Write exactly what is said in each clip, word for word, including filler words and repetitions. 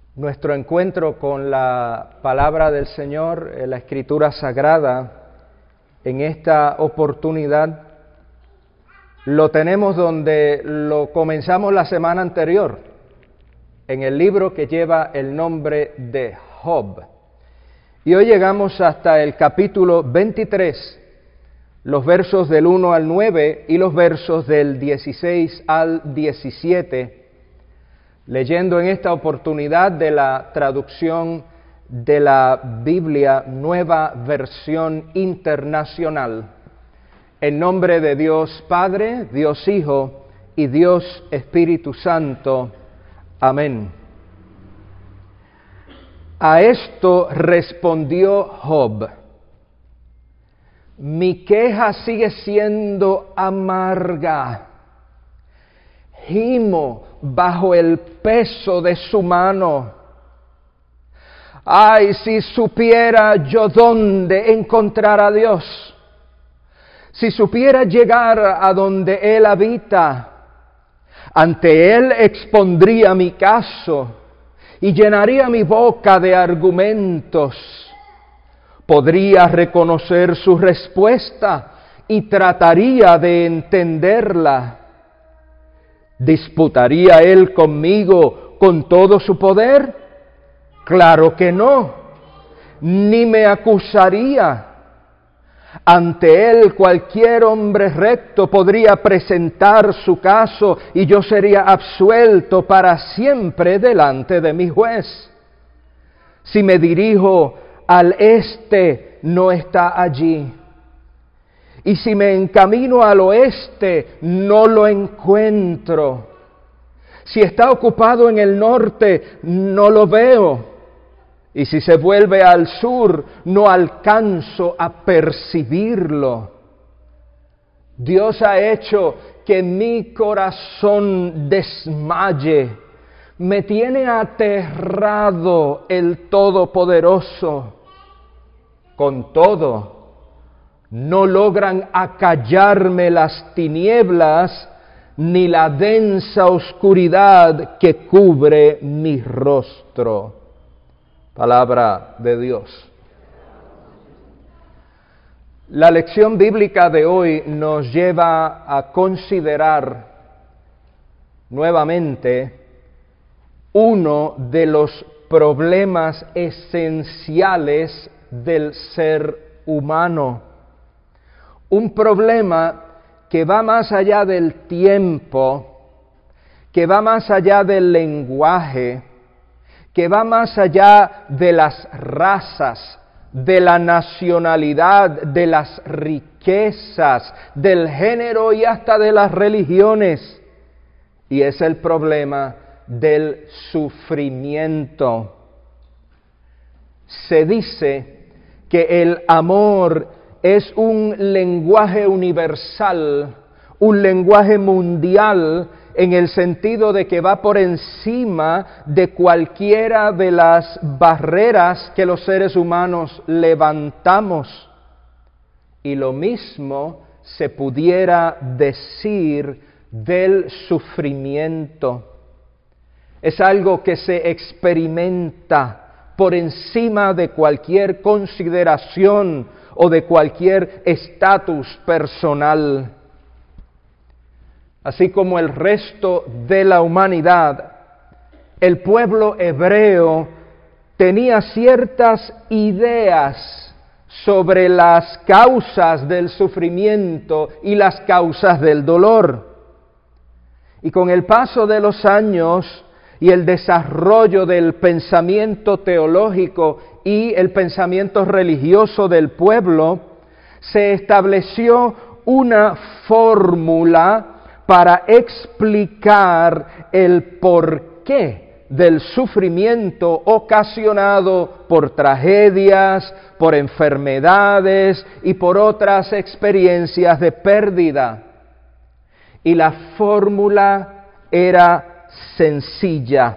Nuestro encuentro con la palabra del Señor, la Escritura Sagrada, en esta oportunidad, lo tenemos donde lo comenzamos la semana anterior, en el libro que lleva el nombre de Job. Y hoy llegamos hasta el capítulo veintitrés, los versos del uno al nueve y los versos del dieciséis al diecisiete, leyendo en esta oportunidad de la traducción de la Biblia Nueva Versión Internacional. En nombre de Dios Padre, Dios Hijo y Dios Espíritu Santo. Amén. A esto respondió Job: mi queja sigue siendo amarga. Gimo bajo el peso de su mano. Ay, si supiera yo dónde encontrar a Dios, si supiera llegar a donde Él habita, ante Él expondría mi caso y llenaría mi boca de argumentos. Podría reconocer su respuesta y trataría de entenderla. ¿Disputaría Él conmigo con todo su poder? Claro que no, ni me acusaría. Ante Él cualquier hombre recto podría presentar su caso y yo sería absuelto para siempre delante de mi juez. Si me dirijo al este, no está allí. Y si me encamino al oeste, no lo encuentro. Si está ocupado en el norte, no lo veo. Y si se vuelve al sur, no alcanzo a percibirlo. Dios ha hecho que mi corazón desmaye. Me tiene aterrado el Todopoderoso. Con todo, no logran acallarme las tinieblas ni la densa oscuridad que cubre mi rostro. Palabra de Dios. La lección bíblica de hoy nos lleva a considerar nuevamente uno de los problemas esenciales del ser humano. Un problema que va más allá del tiempo, que va más allá del lenguaje, que va más allá de las razas, de la nacionalidad, de las riquezas, del género y hasta de las religiones. Y es el problema del sufrimiento. Se dice que el amor es un lenguaje universal, un lenguaje mundial, en el sentido de que va por encima de cualquiera de las barreras que los seres humanos levantamos. Y lo mismo se pudiera decir del sufrimiento. Es algo que se experimenta por encima de cualquier consideración o de cualquier estatus personal. Así como el resto de la humanidad, el pueblo hebreo tenía ciertas ideas sobre las causas del sufrimiento y las causas del dolor. Y con el paso de los años y el desarrollo del pensamiento teológico y el pensamiento religioso del pueblo, se estableció una fórmula para explicar el porqué del sufrimiento ocasionado por tragedias, por enfermedades y por otras experiencias de pérdida. Y la fórmula era sencilla.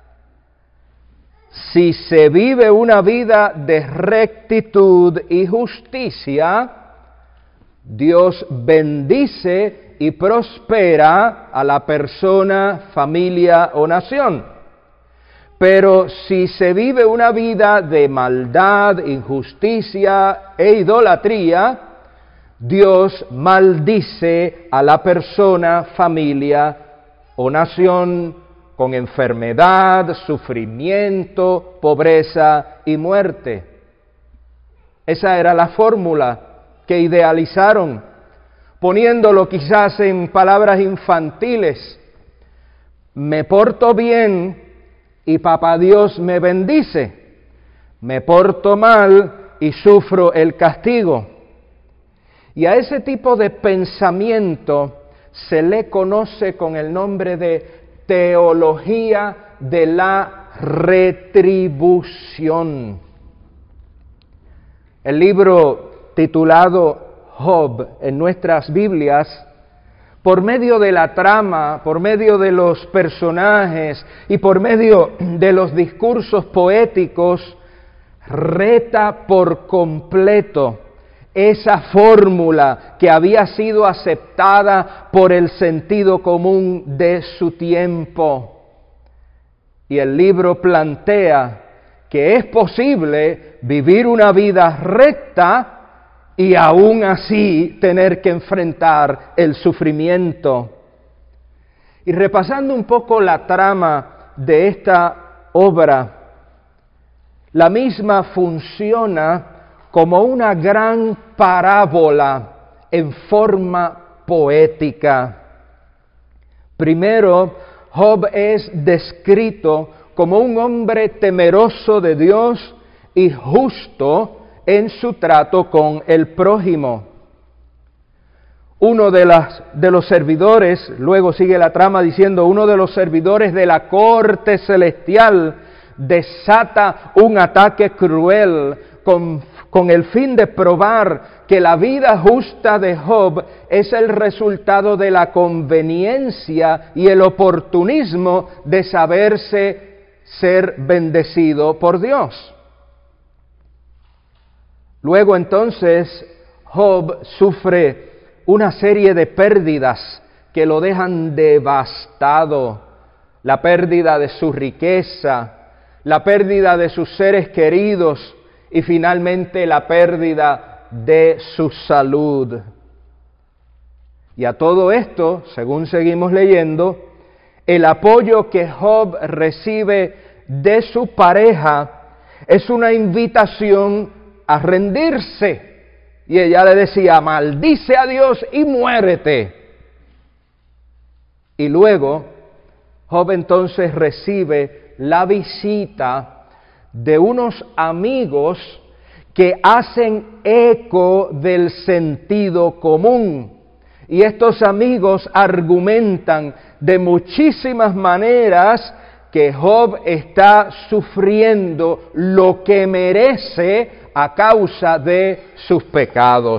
Si se vive una vida de rectitud y justicia, Dios bendice y prospera a la persona, familia o nación. Pero si se vive una vida de maldad, injusticia e idolatría, Dios maldice a la persona, familia o nación con enfermedad, sufrimiento, pobreza y muerte. Esa era la fórmula que idealizaron, poniéndolo quizás en palabras infantiles. Me porto bien y Papá Dios me bendice. Me porto mal y sufro el castigo. Y a ese tipo de pensamiento se le conoce con el nombre de teología de la retribución. El libro titulado Job en nuestras Biblias, por medio de la trama, por medio de los personajes y por medio de los discursos poéticos, reta por completo esa fórmula que había sido aceptada por el sentido común de su tiempo. Y el libro plantea que es posible vivir una vida recta y aún así tener que enfrentar el sufrimiento. Y repasando un poco la trama de esta obra, la misma funciona como una gran parábola en forma poética. Primero, Job es descrito como un hombre temeroso de Dios y justo en su trato con el prójimo. Uno de, las, de los servidores, luego sigue la trama diciendo, uno de los servidores de la corte celestial desata un ataque cruel con, con el fin de probar que la vida justa de Job es el resultado de la conveniencia y el oportunismo de saberse ser bendecido por Dios. Luego entonces Job sufre una serie de pérdidas que lo dejan devastado. La pérdida de su riqueza, la pérdida de sus seres queridos y finalmente la pérdida de su salud. Y a todo esto, según seguimos leyendo, el apoyo que Job recibe de su pareja es una invitación a rendirse. Y ella le decía, maldice a Dios y muérete. Y luego, Job entonces recibe la visita de unos amigos que hacen eco del sentido común. Y estos amigos argumentan de muchísimas maneras que Job está sufriendo lo que merece a causa de sus pecados.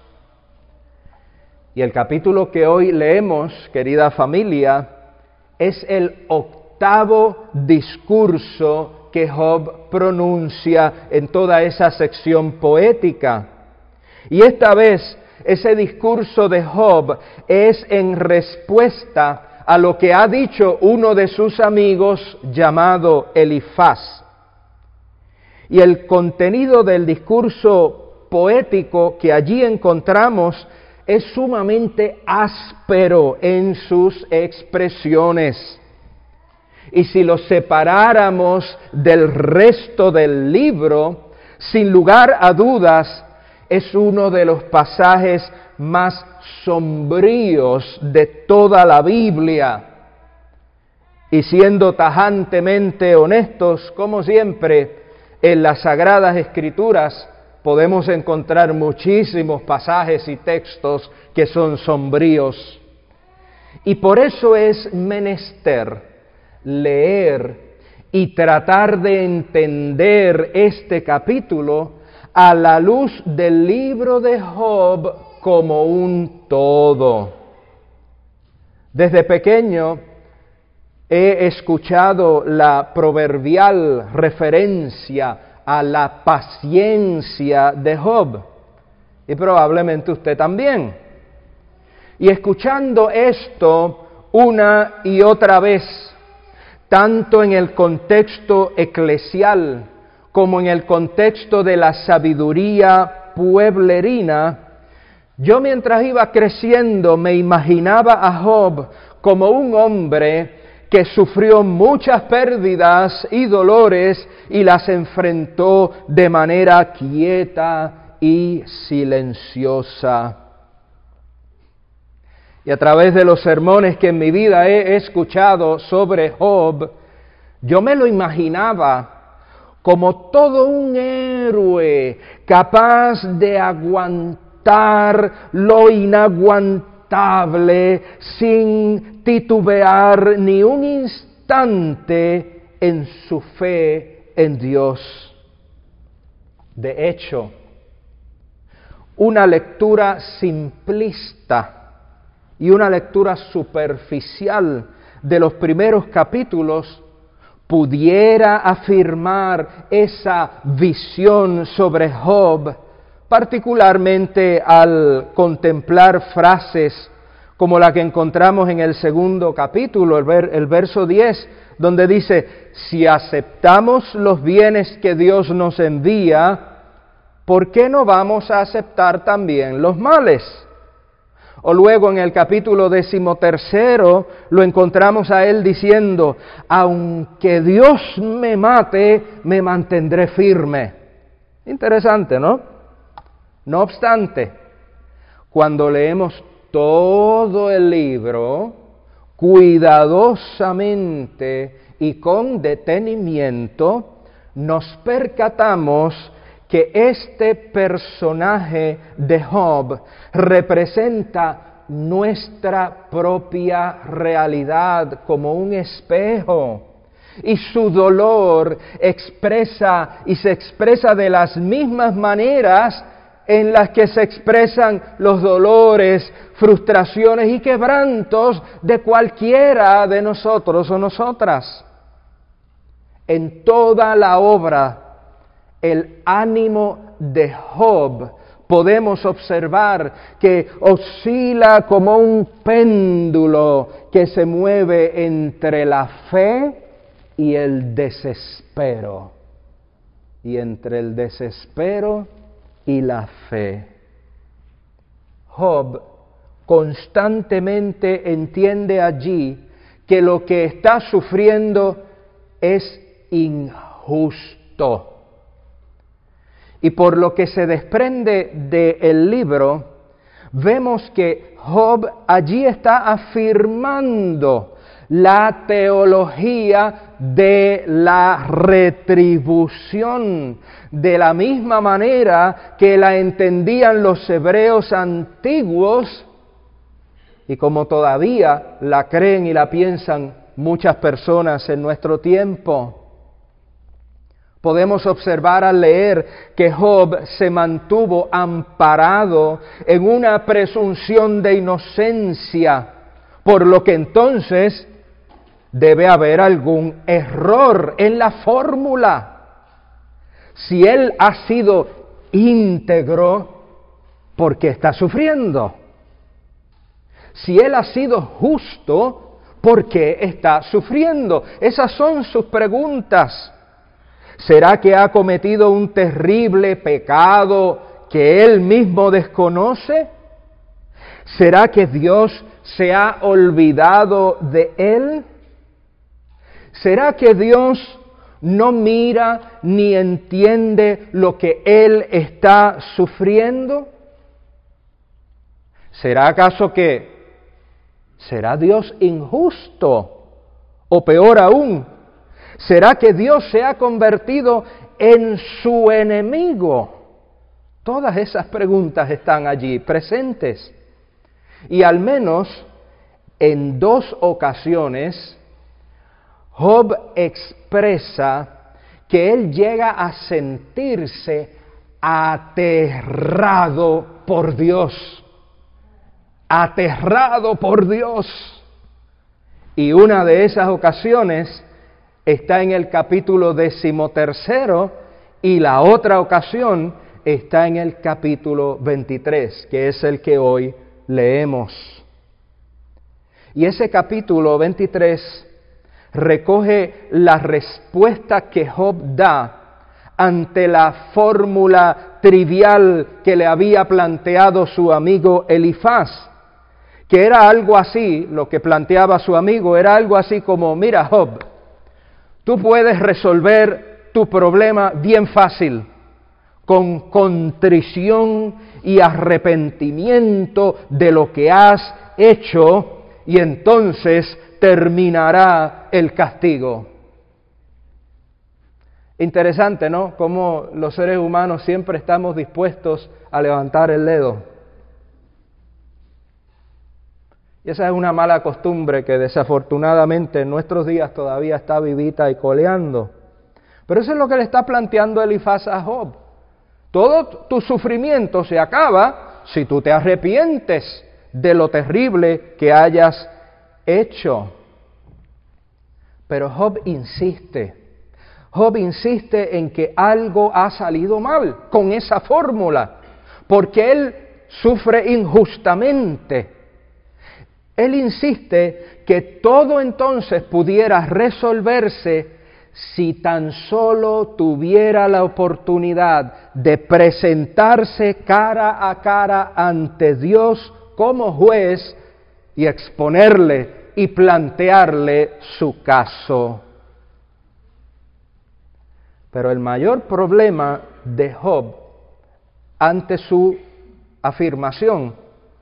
Y el capítulo que hoy leemos, querida familia, es el octavo discurso que Job pronuncia en toda esa sección poética. Y esta vez ese discurso de Job es en respuesta a lo que ha dicho uno de sus amigos llamado Elifaz. Y el contenido del discurso poético que allí encontramos es sumamente áspero en sus expresiones. Y si lo separáramos del resto del libro, sin lugar a dudas, es uno de los pasajes más sombríos de toda la Biblia. Y siendo tajantemente honestos, como siempre, en las Sagradas Escrituras podemos encontrar muchísimos pasajes y textos que son sombríos. Y por eso es menester leer y tratar de entender este capítulo a la luz del libro de Job como un todo. Desde pequeño he escuchado la proverbial referencia a la paciencia de Job, y probablemente usted también. Y escuchando esto una y otra vez, tanto en el contexto eclesial como en el contexto de la sabiduría pueblerina, yo mientras iba creciendo me imaginaba a Job como un hombre que sufrió muchas pérdidas y dolores y las enfrentó de manera quieta y silenciosa. Y a través de los sermones que en mi vida he escuchado sobre Job, yo me lo imaginaba como todo un héroe capaz de aguantar lo inaguantable sin titubear ni un instante en su fe en Dios. De hecho, una lectura simplista y una lectura superficial de los primeros capítulos pudiera afirmar esa visión sobre Job, particularmente al contemplar frases como la que encontramos en el segundo capítulo, el, ver, el verso diez, donde dice, si aceptamos los bienes que Dios nos envía, ¿por qué no vamos a aceptar también los males? O luego en el capítulo decimotercero lo encontramos a él diciendo, aunque Dios me mate, me mantendré firme. Interesante, ¿no? No obstante, cuando leemos todo el libro, cuidadosamente y con detenimiento, nos percatamos que este personaje de Job representa nuestra propia realidad como un espejo, y su dolor expresa y se expresa de las mismas maneras en las que se expresan los dolores, frustraciones y quebrantos de cualquiera de nosotros o nosotras. En toda la obra, el ánimo de Job podemos observar que oscila como un péndulo que se mueve entre la fe y el desespero, y entre el desespero y la fe. Job constantemente entiende allí que lo que está sufriendo es injusto. Y por lo que se desprende del libro, vemos que Job allí está afirmando la teología de la retribución, de la misma manera que la entendían los hebreos antiguos, y como todavía la creen y la piensan muchas personas en nuestro tiempo. Podemos observar al leer que Job se mantuvo amparado en una presunción de inocencia, por lo que entonces debe haber algún error en la fórmula. Si él ha sido íntegro, ¿por qué está sufriendo? Si él ha sido justo, ¿por qué está sufriendo? Esas son sus preguntas. ¿Será que ha cometido un terrible pecado que él mismo desconoce? ¿Será que Dios se ha olvidado de él? ¿Será que Dios no mira ni entiende lo que él está sufriendo? ¿Será acaso que será Dios injusto? O peor aún, ¿será que Dios se ha convertido en su enemigo? Todas esas preguntas están allí presentes. Y al menos en dos ocasiones, Job expresa que él llega a sentirse aterrado por Dios. Aterrado por Dios. Y una de esas ocasiones está en el capítulo decimotercero y la otra ocasión está en el capítulo veintitrés, que es el que hoy leemos. Y ese capítulo veintitrés recoge la respuesta que Job da ante la fórmula trivial que le había planteado su amigo Elifaz, que era algo así, lo que planteaba su amigo, era algo así como: mira, Job, tú puedes resolver tu problema bien fácil, con contrición y arrepentimiento de lo que has hecho, y entonces terminará el castigo. Interesante, ¿no? Cómo los seres humanos siempre estamos dispuestos a levantar el dedo. Y esa es una mala costumbre que desafortunadamente en nuestros días todavía está vivita y coleando. Pero eso es lo que le está planteando Elifaz a Job. Todo tu sufrimiento se acaba si tú te arrepientes de lo terrible que hayas hecho. Pero Job insiste. Job insiste en que algo ha salido mal con esa fórmula, porque él sufre injustamente. Él insiste que todo entonces pudiera resolverse si tan solo tuviera la oportunidad de presentarse cara a cara ante Dios como juez y exponerle y plantearle su caso. Pero el mayor problema de Job ante su afirmación,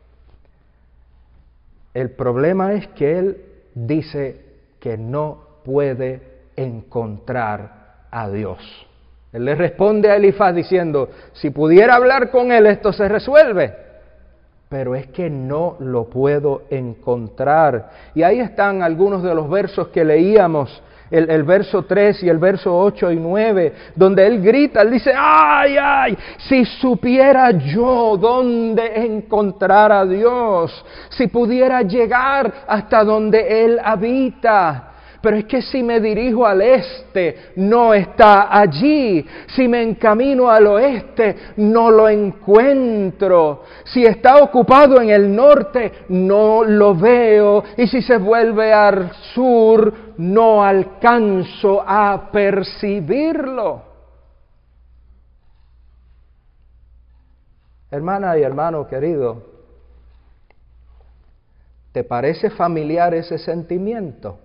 el problema es que él dice que no puede encontrar a Dios. Él le responde a Elifaz diciendo: si pudiera hablar con él esto se resuelve, pero es que no lo puedo encontrar. Y ahí están algunos de los versos que leíamos. El, el verso tres y el verso ocho y nueve, donde él grita, él dice: ¡ay, ay! Si supiera yo dónde encontrar a Dios, si pudiera llegar hasta donde Él habita. Pero es que si me dirijo al este, no está allí. Si me encamino al oeste, no lo encuentro. Si está ocupado en el norte, no lo veo. Y si se vuelve al sur, no alcanzo a percibirlo. Hermana y hermano querido, ¿te parece familiar ese sentimiento?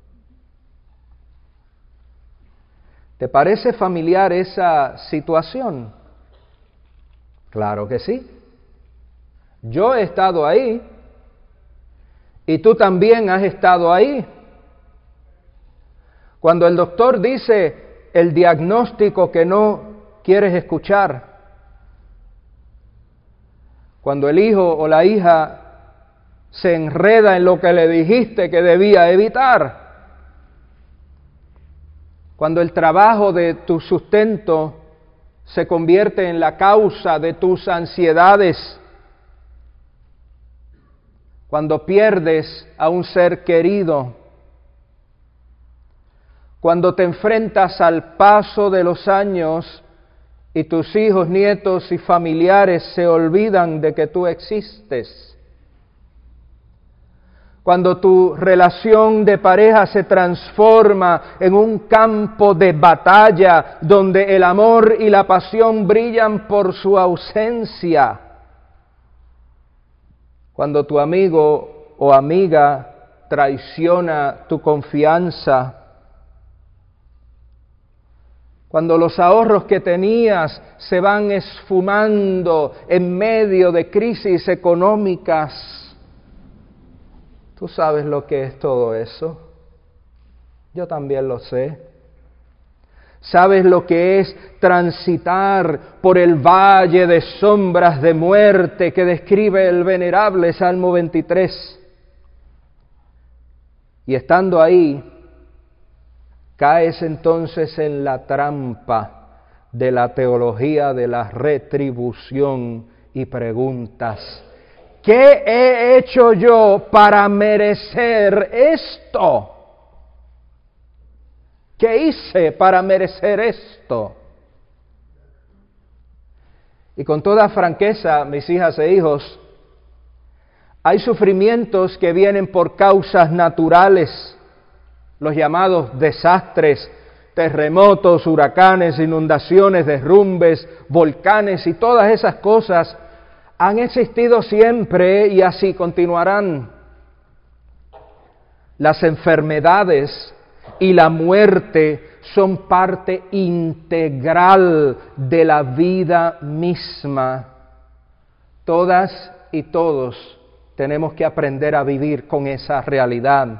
¿Te parece familiar esa situación? Claro que sí. Yo he estado ahí y tú también has estado ahí. Cuando el doctor dice el diagnóstico que no quieres escuchar, cuando el hijo o la hija se enreda en lo que le dijiste que debía evitar, cuando el trabajo de tu sustento se convierte en la causa de tus ansiedades, cuando pierdes a un ser querido, cuando te enfrentas al paso de los años y tus hijos, nietos y familiares se olvidan de que tú existes, cuando tu relación de pareja se transforma en un campo de batalla donde el amor y la pasión brillan por su ausencia, cuando tu amigo o amiga traiciona tu confianza, cuando los ahorros que tenías se van esfumando en medio de crisis económicas. ¿Tú sabes lo que es todo eso? Yo también lo sé. ¿Sabes lo que es transitar por el valle de sombras de muerte que describe el venerable Salmo veintitrés? Y estando ahí, caes entonces en la trampa de la teología de la retribución y preguntas: ¿qué he hecho yo para merecer esto? ¿Qué hice para merecer esto? Y con toda franqueza, mis hijas e hijos, hay sufrimientos que vienen por causas naturales, los llamados desastres, terremotos, huracanes, inundaciones, derrumbes, volcanes y todas esas cosas han existido siempre y así continuarán. Las enfermedades y la muerte son parte integral de la vida misma. Todas y todos tenemos que aprender a vivir con esa realidad.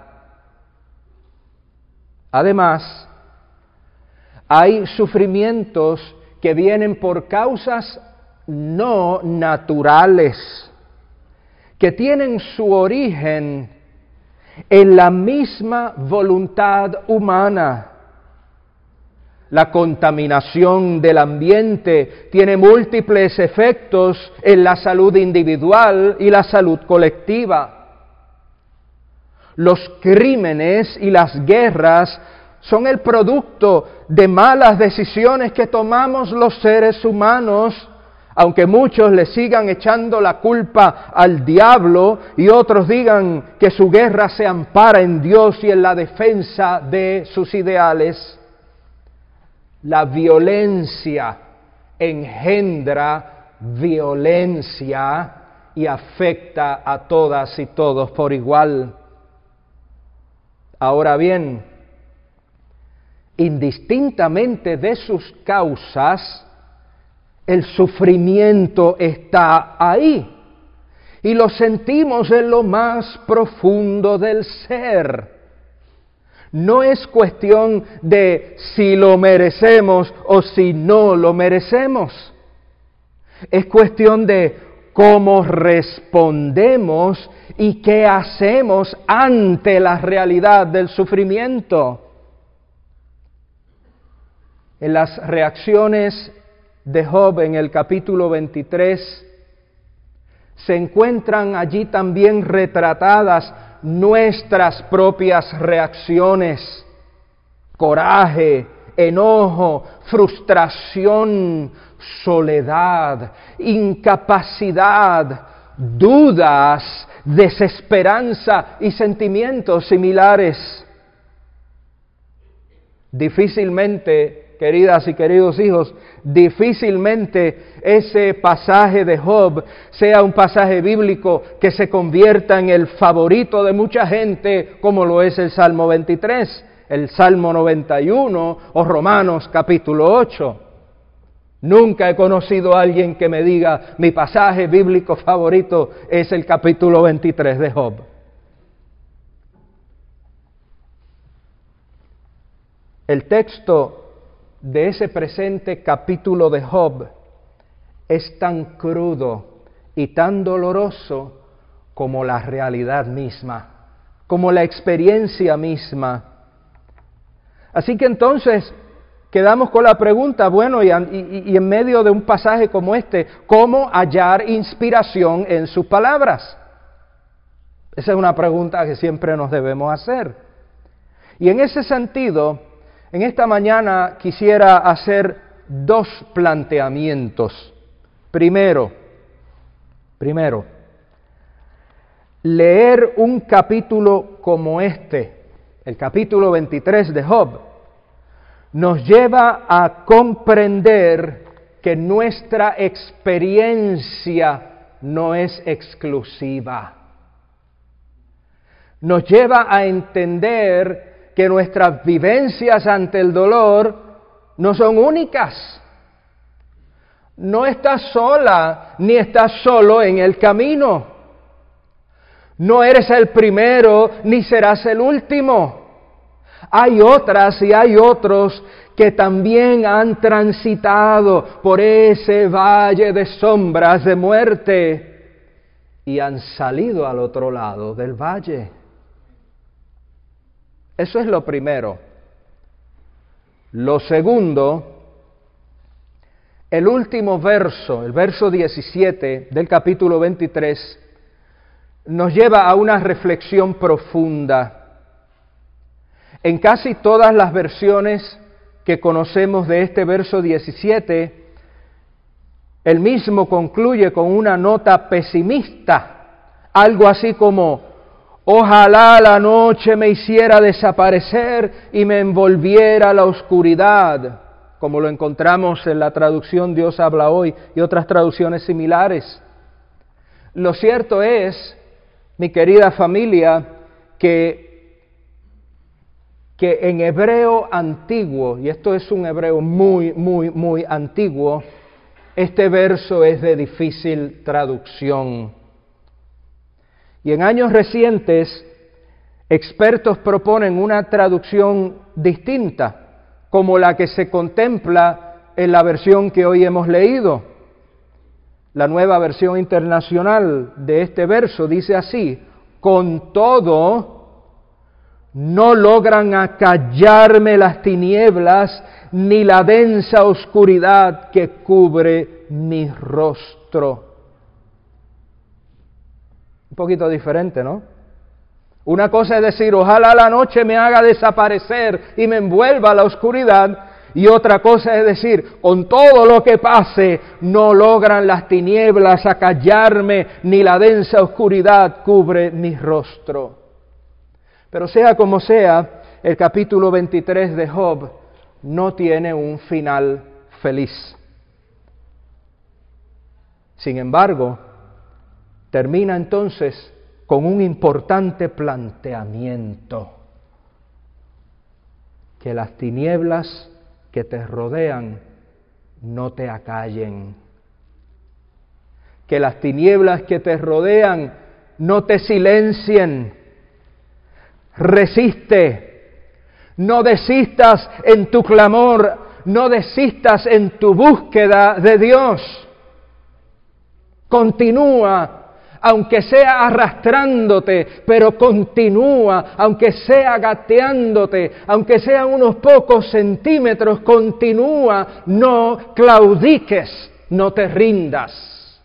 Además, hay sufrimientos que vienen por causas no naturales, que tienen su origen en la misma voluntad humana. La contaminación del ambiente tiene múltiples efectos en la salud individual y la salud colectiva. Los crímenes y las guerras son el producto de malas decisiones que tomamos los seres humanos, aunque muchos le sigan echando la culpa al diablo y otros digan que su guerra se ampara en Dios y en la defensa de sus ideales. La violencia engendra violencia y afecta a todas y todos por igual. Ahora bien, indistintamente de sus causas, el sufrimiento está ahí y lo sentimos en lo más profundo del ser. No es cuestión de si lo merecemos o si no lo merecemos. Es cuestión de cómo respondemos y qué hacemos ante la realidad del sufrimiento. En las reacciones de Job en el capítulo veintitrés se encuentran allí también retratadas nuestras propias reacciones: coraje, enojo, frustración, soledad, incapacidad, dudas, desesperanza y sentimientos similares. Difícilmente, queridas y queridos hijos, difícilmente ese pasaje de Job sea un pasaje bíblico que se convierta en el favorito de mucha gente, como lo es el Salmo veintitrés, el Salmo noventa y uno o Romanos capítulo ocho. Nunca he conocido a alguien que me diga, mi pasaje bíblico favorito es el capítulo veintitrés de Job. El texto de ese presente capítulo de Job es tan crudo y tan doloroso como la realidad misma, como la experiencia misma. Así que entonces quedamos con la pregunta, bueno, y, y, y en medio de un pasaje como este, ¿cómo hallar inspiración en sus palabras? Esa es una pregunta que siempre nos debemos hacer. Y en ese sentido, en esta mañana quisiera hacer dos planteamientos. Primero, primero, leer un capítulo como este, el capítulo veintitrés de Job, nos lleva a comprender que nuestra experiencia no es exclusiva. Nos lleva a entender que nuestras vivencias ante el dolor no son únicas. No estás sola ni estás solo en el camino. No eres el primero ni serás el último. Hay otras y hay otros que también han transitado por ese valle de sombras de muerte y han salido al otro lado del valle. Eso es lo primero. Lo segundo, el último verso, el verso diecisiete del capítulo veintitrés, nos lleva a una reflexión profunda. En casi todas las versiones que conocemos de este verso diecisiete, el mismo concluye con una nota pesimista, algo así como: Ojalá la noche me hiciera desaparecer y me envolviera la oscuridad, como lo encontramos en la traducción Dios habla hoy y otras traducciones similares. Lo cierto es, mi querida familia, que, que en hebreo antiguo, y esto es un hebreo muy, muy, muy antiguo, este verso es de difícil traducción. Y en años recientes, expertos proponen una traducción distinta, como la que se contempla en la versión que hoy hemos leído. La nueva versión internacional de este verso dice así: con todo, no logran acallarme las tinieblas ni la densa oscuridad que cubre mi rostro. Un poquito diferente, ¿no? Una cosa es decir, ojalá la noche me haga desaparecer y me envuelva la oscuridad, y otra cosa es decir, con todo lo que pase, no logran las tinieblas acallarme, ni la densa oscuridad cubre mi rostro. Pero sea como sea, el capítulo veintitrés de Job no tiene un final feliz. Sin embargo, termina entonces con un importante planteamiento: que las tinieblas que te rodean no te acallen, que las tinieblas que te rodean no te silencien. Resiste, no desistas en tu clamor, no desistas en tu búsqueda de Dios. Continúa, aunque sea arrastrándote, pero continúa, aunque sea gateándote, aunque sean unos pocos centímetros, continúa, no claudiques, no te rindas.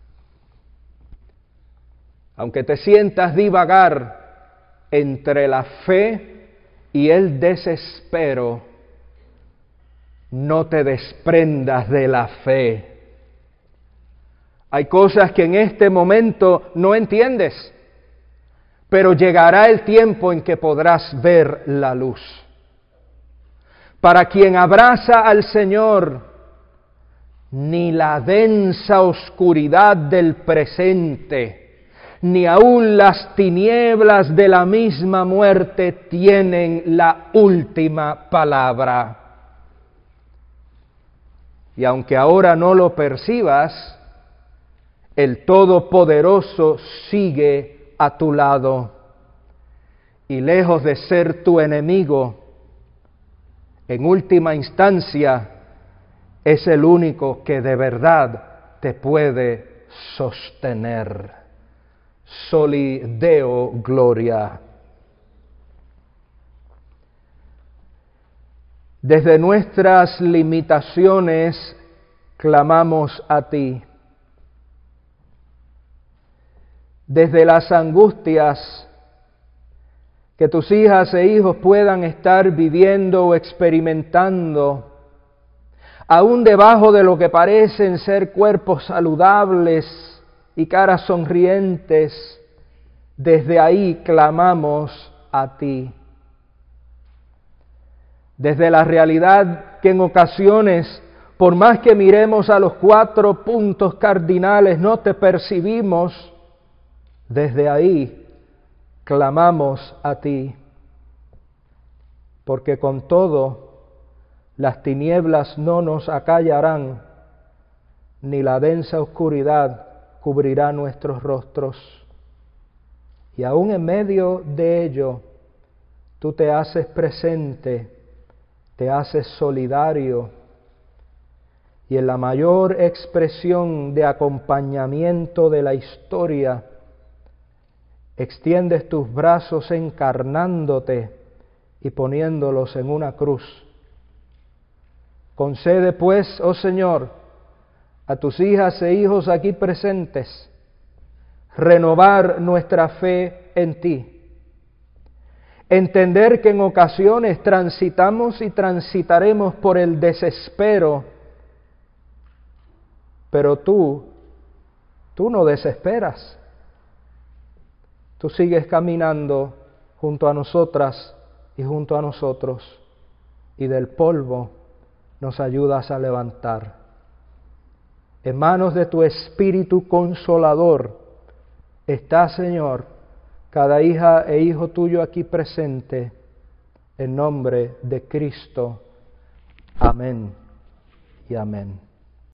Aunque te sientas divagar entre la fe y el desespero, no te desprendas de la fe. Hay cosas que en este momento no entiendes, pero llegará el tiempo en que podrás ver la luz. Para quien abraza al Señor, ni la densa oscuridad del presente, ni aun las tinieblas de la misma muerte tienen la última palabra. Y aunque ahora no lo percibas, el Todopoderoso sigue a tu lado, y lejos de ser tu enemigo, en última instancia, es el único que de verdad te puede sostener. Soli Deo Gloria. Desde nuestras limitaciones clamamos a ti. Desde las angustias que tus hijas e hijos puedan estar viviendo o experimentando, aún debajo de lo que parecen ser cuerpos saludables y caras sonrientes, desde ahí clamamos a ti. Desde la realidad que en ocasiones, por más que miremos a los cuatro puntos cardinales, no te percibimos, desde ahí clamamos a ti, porque con todo las tinieblas no nos acallarán, ni la densa oscuridad cubrirá nuestros rostros. Y aún en medio de ello, tú te haces presente, te haces solidario, y en la mayor expresión de acompañamiento de la historia, extiendes tus brazos encarnándote y poniéndolos en una cruz. Concede pues, oh Señor, a tus hijas e hijos aquí presentes, renovar nuestra fe en ti. Entender que en ocasiones transitamos y transitaremos por el desespero, pero tú, tú no desesperas. tú sigues caminando junto a nosotras y junto a nosotros, y del polvo nos ayudas a levantar. En manos de tu Espíritu Consolador está, Señor, cada hija e hijo tuyo aquí presente, en nombre de Cristo. Amén y amén.